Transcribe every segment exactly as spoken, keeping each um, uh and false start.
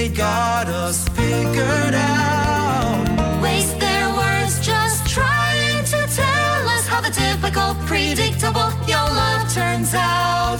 they got us figured out. Waste their words just trying to tell us how the typical, predictable your love turns out.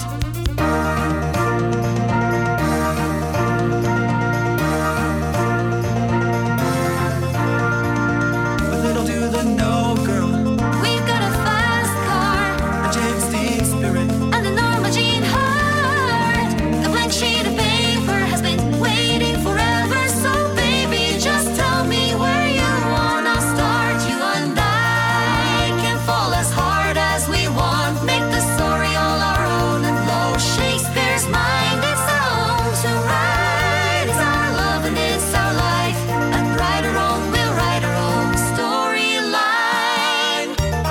But little do they know, girl, We've got a fast car a James Dean spirit. and a Norma Jean heart. The blank sheet of paper has been waiting forever. So baby, just tell me where you wanna start. You and I can fall as hard as we want. Make the story all our own and blow Shakespeare's mind. It's our own to write. It's our love and it's our life. And right or wrong, we'll write our own storyline.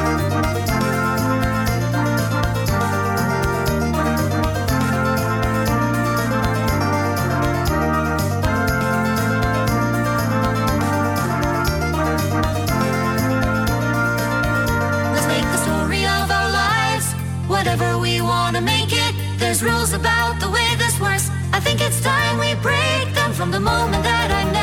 Let's make the story of our lives whatever we wanna make it. There's rules about the way this works. I think it's time we break them from the moment that I